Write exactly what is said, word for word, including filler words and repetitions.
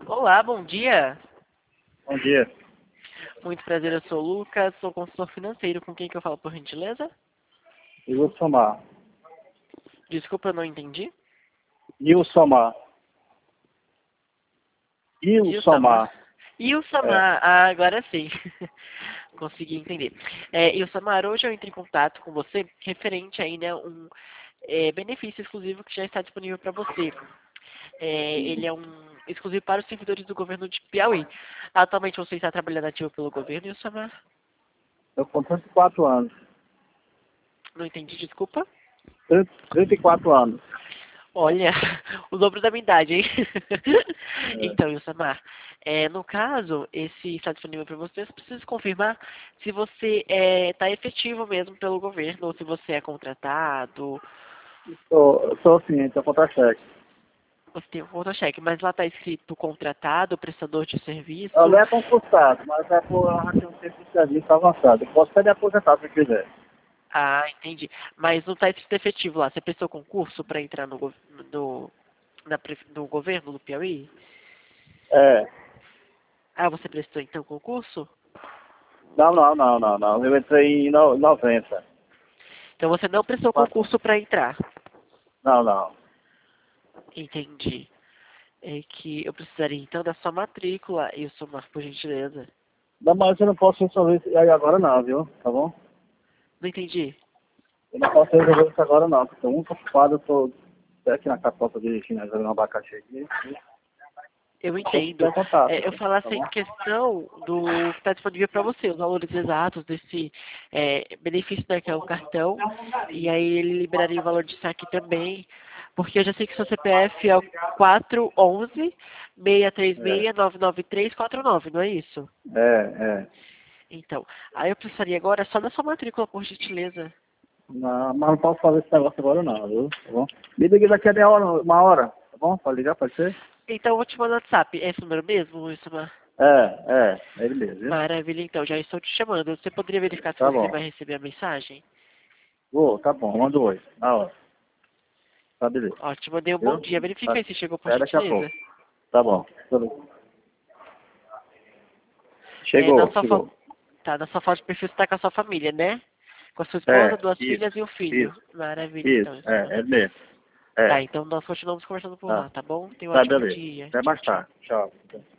Olá, bom dia. Bom dia. Muito prazer, eu sou o Lucas, sou consultor financeiro. Com quem que eu falo, por gentileza? Ilsomar. Desculpa, eu não entendi. Ilsomar. Ilsamar. Ilsomar. É. Ilsamar, ah, agora sim. Consegui entender. É, Ilsamar, hoje eu entro em contato com você referente aí, né, um é, benefício exclusivo que já está disponível para você. É, ele é um exclusivo para os servidores do governo de Piauí. Atualmente você está trabalhando ativo pelo governo, Ilsamar? Eu com trinta e quatro anos. Não entendi, desculpa. trinta, trinta e quatro anos. Olha, o dobro da minha idade, hein? É. Então, Ilsamar, é, no caso, esse está disponível para você, você precisa confirmar se você está efetivo mesmo pelo governo, ou se você é contratado, Sou, sou sim, estou contra-cheque. você tem um contra-cheque, mas lá está escrito contratado, prestador de Eu não serviço. é concursado, mas é por eu já tenho um tempo de serviço avançado. Eu posso até me aposentar se quiser. Ah, entendi. Mas não está escrito efetivo lá. Você prestou concurso para entrar no, gov- no, na, pre- no governo do Piauí? É. Ah, você prestou então concurso? Não, não, não, não, não. Eu entrei em no- noventa. Então você não prestou Quatro. concurso para entrar. Não, não. Entendi. É que eu precisaria então da sua matrícula e o seu marco, por gentileza. Não, mas eu não posso resolver isso aí agora não, viu? Tá bom? Não entendi. Eu não posso resolver isso agora não, porque estou muito ocupado, eu estou aqui na capota dirigindo, jogando um abacaxi aqui. Eu Se entendo. quiser contato, É, eu tá falasse em bom? questão do que está disponível para você, os valores exatos desse é, benefício, né, que é o cartão, e aí ele liberaria o valor de saque também, porque eu já sei que seu C P F é o quatro um um, seis três É, seis, nove nove três quatro nove, não é isso? é, é. Então, aí eu precisaria agora só da sua matrícula, por gentileza. Não, mas não posso fazer esse negócio agora não, viu? Tá bom? Me liga daqui a meia hora, uma hora, tá bom? Pode ligar, pode ser? Então eu vou te mandar no WhatsApp. É esse número mesmo, isso? É, é, é ele mesmo, viu? Maravilha, então, já estou te chamando. Você poderia verificar se Tá você bom. vai receber a mensagem? Vou, tá bom, manda oi, na hora. Tá, beleza. Ó, te mandei um bom Viu? dia. Verifica Tá. aí se chegou por Até daqui a pouco. gentileza. Tá bom. Tudo. É, na Chegou, sua fo... chegou. Tá, na sua foto de perfil você tá com a sua família, né? Com a sua esposa, É, duas isso, filhas e um filho. isso, Maravilha, então, isso, isso, é, mano. é ele mesmo. Tá, É, então nós continuamos conversando por tá. lá, tá bom? Tenha um Tá, ótimo beleza. dia. Até Tchau, mais tchau. tarde. Tchau.